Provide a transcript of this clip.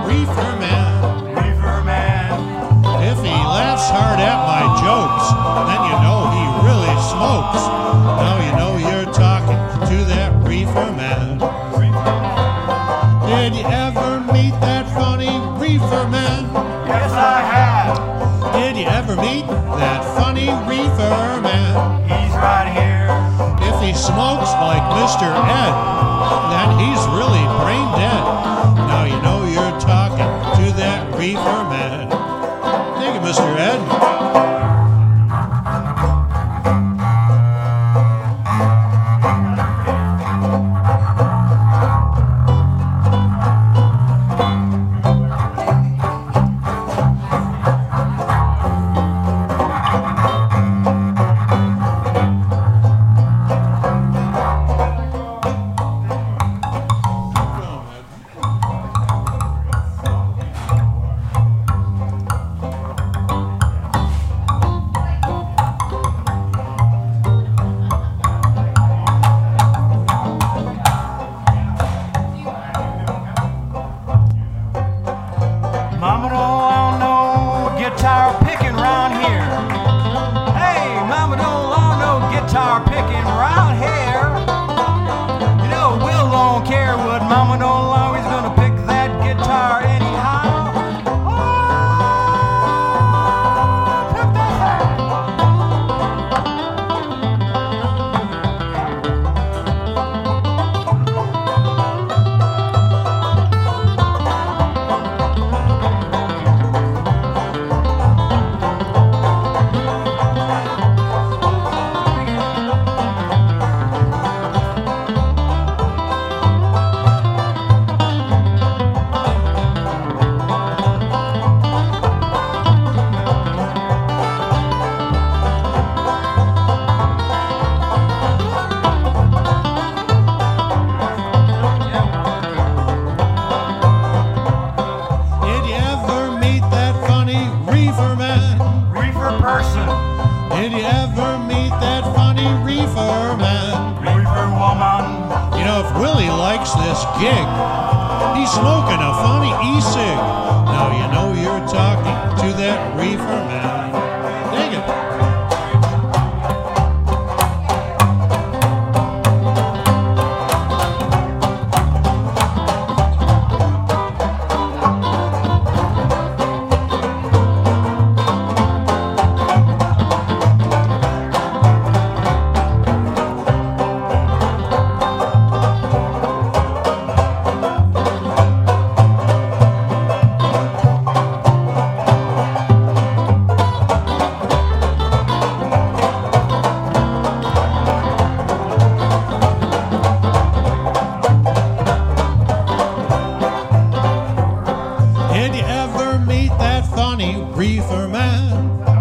reefer man. Reefer man. If he laughs hard at my jokes, then you know he really smokes. Now you know you're talking to that reefer man. Did you ever meet that funny reefer man? Yes, I have. Did you ever meet that funny reefer man? He's right here. If he smokes like Mr. Ed, then he's really brain dead. Now you know you're talking to that reefer man. Thank you, Mr. Ed. Mama don't want no guitar picking round here. Hey, Mama don't want no guitar picking round here. You know, Will don't care what Mama don't allow. He's gonna pick that guitar anyhow. Oh, pick that Did you ever meet that funny reefer man? reefer person, Did you ever meet that funny reefer man? reefer woman. You know, if Willie likes this gig, he's smoking a funny e-cig. Now you know you're talking to that reefer man. Dig it. Did you ever meet that funny reefer man?